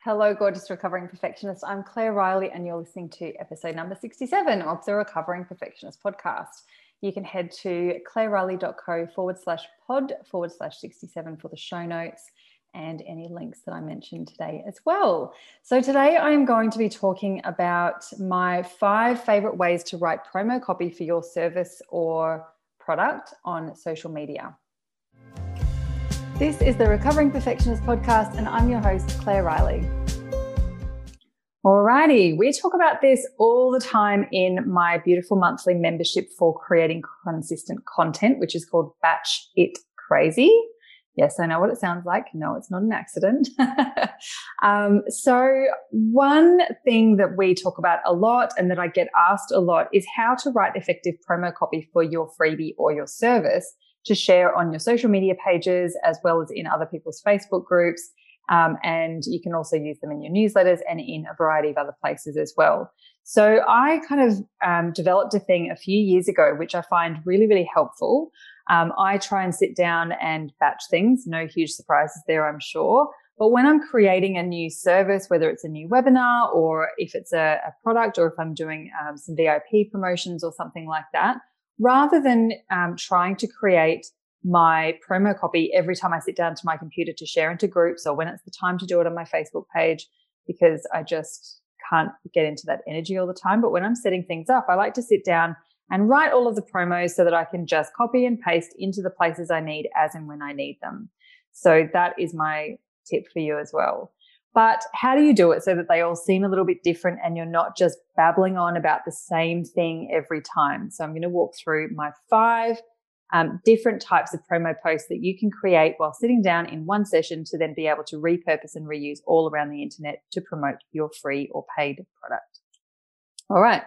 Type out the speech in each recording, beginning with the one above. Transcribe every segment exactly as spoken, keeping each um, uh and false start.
Hello, gorgeous recovering perfectionist. I'm Claire Riley, and you're listening to episode number sixty-seven of the Recovering Perfectionist podcast. You can head to claireriley.co forward slash pod forward slash 67 for the show notes and any links that I mentioned today as well. So today I am going to be talking about my five favorite ways to write promo copy for your service or product on social media. This is the Recovering Perfectionist podcast, and I'm your host, Claire Riley. Alrighty, we talk about this all the time in my beautiful monthly membership for creating consistent content, which is called Batch It Crazy. Yes, I know what it sounds like. No, it's not an accident. um, so one thing that we talk about a lot and that I get asked a lot is how to write effective promo copy for your freebie or your service to share on your social media pages as well as in other people's Facebook groups. Um, and you can also use them in your newsletters and in a variety of other places as well. So I kind of um, developed a thing a few years ago, which I find really, really helpful. Um, I try and sit down and batch things. No huge surprises there, I'm sure. But when I'm creating a new service, whether it's a new webinar or if it's a, a product or if I'm doing um, some V I P promotions or something like that, rather than um, trying to create my promo copy every time I sit down to my computer to share into groups or when it's the time to do it on my Facebook page, because I just can't get into that energy all the time. But when I'm setting things up, I like to sit down and write all of the promos so that I can just copy and paste into the places I need as and when I need them. So that is my tip for you as well. But how do you do it so that they all seem a little bit different and you're not just babbling on about the same thing every time? So I'm going to walk through my five um, different types of promo posts that you can create while sitting down in one session to then be able to repurpose and reuse all around the internet to promote your free or paid product. All right.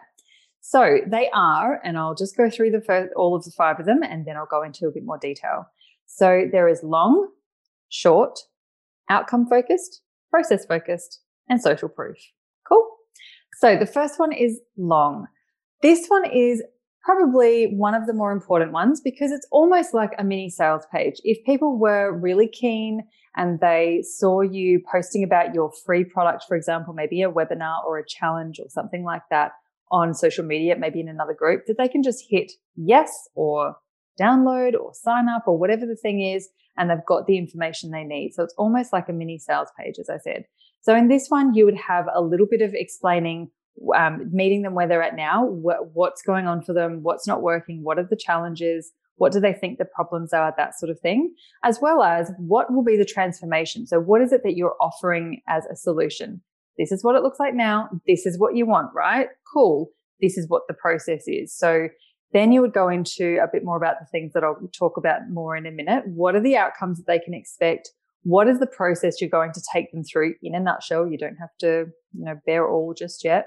So they are, and I'll just go through the first, all of the five of them, and then I'll go into a bit more detail. So there is long, short, outcome focused, process focused, and social proof. Cool. So the first one is long. This one is probably one of the more important ones because it's almost like a mini sales page. If people were really keen and they saw you posting about your free product, for example, maybe a webinar or a challenge or something like that on social media, maybe in another group, that they can just hit yes or download or sign up or whatever the thing is, and they've got the information they need. So it's almost like a mini sales page, as I said. So in this one, you would have a little bit of explaining, um, meeting them where they're at now, wh- what's going on for them, what's not working, what are the challenges, what do they think the problems are, that sort of thing, as well as what will be the transformation. So what is it that you're offering as a solution? This is what it looks like now. This is what you want, right? Cool. This is what the process is. So then you would go into a bit more about the things that I'll talk about more in a minute. What are the outcomes that they can expect? What is the process you're going to take them through in a nutshell? You don't have to, you know, bear all just yet.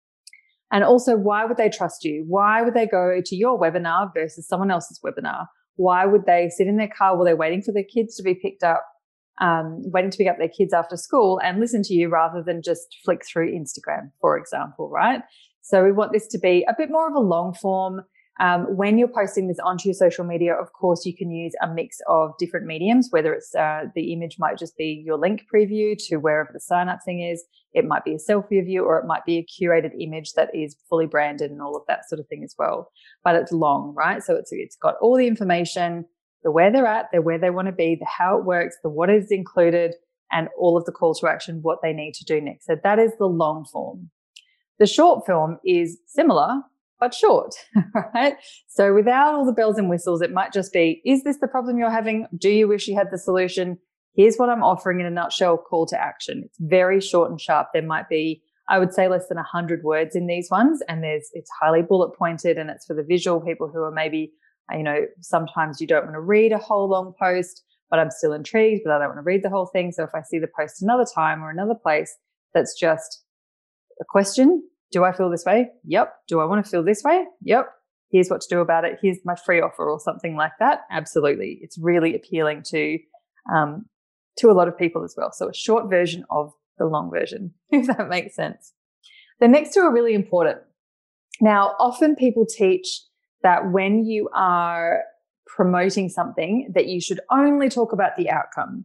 And also, why would they trust you? Why would they go to your webinar versus someone else's webinar? Why would they sit in their car while they're waiting for their kids to be picked up, um, waiting to pick up their kids after school and listen to you rather than just flick through Instagram, for example, right? So we want this to be a bit more of a long form. Um, when you're posting this onto your social media, of course, you can use a mix of different mediums, whether it's uh, the image might just be your link preview to wherever the sign up thing is. It might be a selfie of you, or it might be a curated image that is fully branded and all of that sort of thing as well. But it's long, right? So it's it's got all the information, the where they're at, the where they want to be, the how it works, the what is included, and all of the call to action, what they need to do next. So that is the long form. The short form is similar, but short, right? So without all the bells and whistles, it might just be, is this the problem you're having? Do you wish you had the solution? Here's what I'm offering in a nutshell, call to action. It's very short and sharp. There might be, I would say, less than one hundred words in these ones, and there's it's highly bullet pointed, and it's for the visual people who are maybe, you know, sometimes you don't want to read a whole long post, but I'm still intrigued, but I don't want to read the whole thing. So if I see the post another time or another place that's just a question, do I feel this way? Yep. Do I want to feel this way? Yep. Here's what to do about it. Here's my free offer or something like that. Absolutely. It's really appealing to, um, to a lot of people as well. So a short version of the long version, if that makes sense. The next two are really important. Now, often people teach that when you are promoting something that you should only talk about the outcome.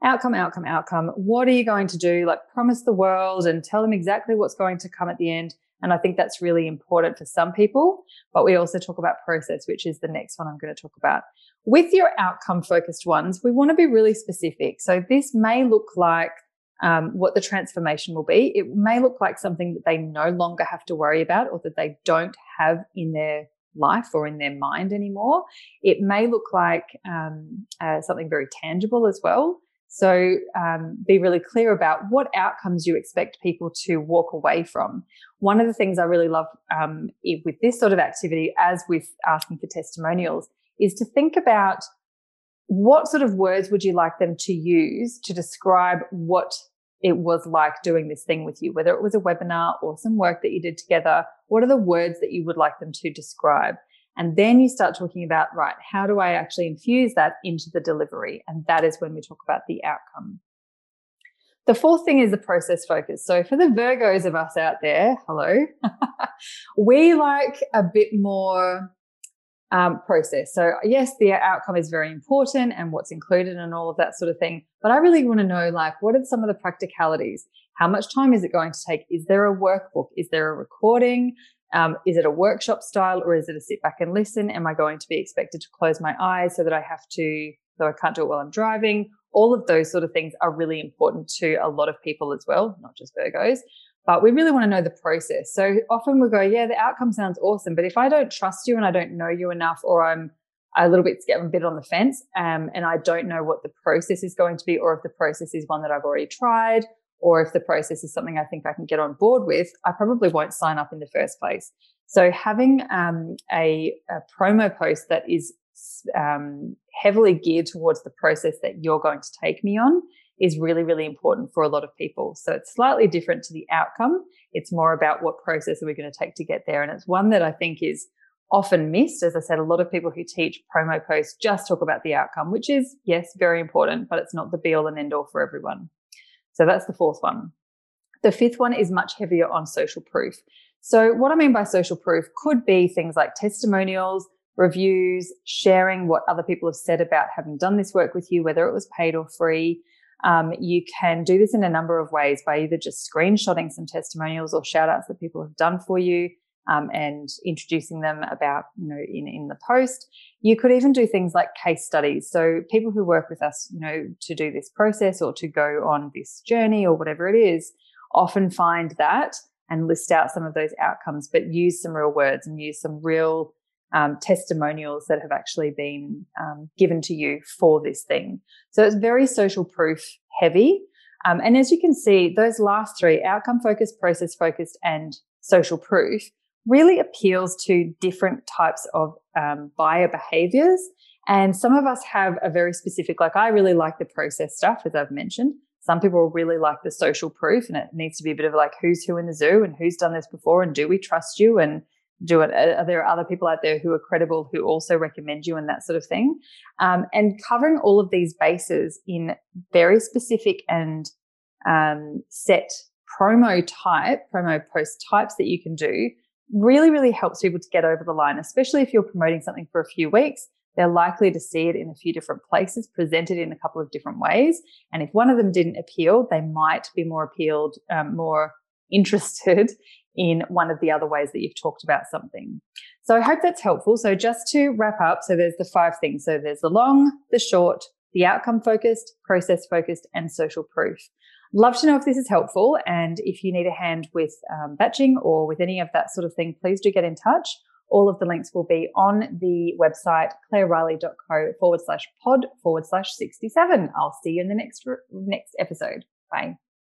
outcome, outcome, outcome. What are you going to do? Like promise the world and tell them exactly what's going to come at the end. And I think that's really important for some people, but we also talk about process, which is the next one I'm going to talk about. With your outcome focused ones, we want to be really specific. So this may look like um, what the transformation will be. It may look like something that they no longer have to worry about or that they don't have in their life or in their mind anymore. It may look like um, uh, something very tangible as well. So um, be really clear about what outcomes you expect people to walk away from. One of the things I really love um, with this sort of activity, as with asking for testimonials, is to think about what sort of words would you like them to use to describe what it was like doing this thing with you, whether it was a webinar or some work that you did together. What are the words that you would like them to describe? And then you start talking about, right, how do I actually infuse that into the delivery? And that is when we talk about the outcome. The fourth thing is the process focus. So for the Virgos of us out there, hello, we like a bit more um, process. So yes, the outcome is very important and what's included and all of that sort of thing. But I really want to know, like, what are some of the practicalities? How much time is it going to take? Is there a workbook? Is there a recording? Um, is it a workshop style or is it a sit back and listen? Am I going to be expected to close my eyes so that I have to, so I can't do it while I'm driving? All of those sort of things are really important to a lot of people as well, not just Virgos, but we really want to know the process. So often we go, yeah, the outcome sounds awesome, but if I don't trust you and I don't know you enough, or I'm a little bit scared, I'm a bit on the fence, um, and I don't know what the process is going to be, or if the process is one that I've already tried, or if the process is something I think I can get on board with, I probably won't sign up in the first place. So having um, a, a promo post that is um, heavily geared towards the process that you're going to take me on is really, really important for a lot of people. So it's slightly different to the outcome. It's more about what process are we going to take to get there. And it's one that I think is often missed. As I said, a lot of people who teach promo posts just talk about the outcome, which is, yes, very important, but it's not the be all and end all for everyone. So that's the fourth one. The fifth one is much heavier on social proof. So what I mean by social proof could be things like testimonials, reviews, sharing what other people have said about having done this work with you, whether it was paid or free. Um, you can do this in a number of ways by either just screenshotting some testimonials or shout outs that people have done for you, um, and introducing them about, you know, in, in the post. You could even do things like case studies. So people who work with us, you know, to do this process or to go on this journey or whatever it is, often find that and list out some of those outcomes, but use some real words and use some real um, testimonials that have actually been um, given to you for this thing. So it's very social proof heavy. Um, and as you can see, those last three, outcome focused, process focused, and social proof, really appeals to different types of um, buyer behaviors. And some of us have a very specific, like I really like the process stuff, as I've mentioned. Some people really like the social proof, and it needs to be a bit of like who's who in the zoo and who's done this before and do we trust you, and do it? Are there other people out there who are credible who also recommend you and that sort of thing? Um, and covering all of these bases in very specific and um, set promo type, promo post types that you can do really, really helps people to get over the line, especially if you're promoting something for a few weeks. They're likely to see it in a few different places, presented in a couple of different ways. And if one of them didn't appeal, they might be more appealed, um, more interested in one of the other ways that you've talked about something. So I hope that's helpful. So just to wrap up, so there's the five things. So there's the long, the short, the outcome focused, process focused, and social proof. Love to know if this is helpful. And if you need a hand with um, batching or with any of that sort of thing, please do get in touch. All of the links will be on the website, claireriley.co forward slash pod forward slash 67. I'll see you in the next, next episode. Bye.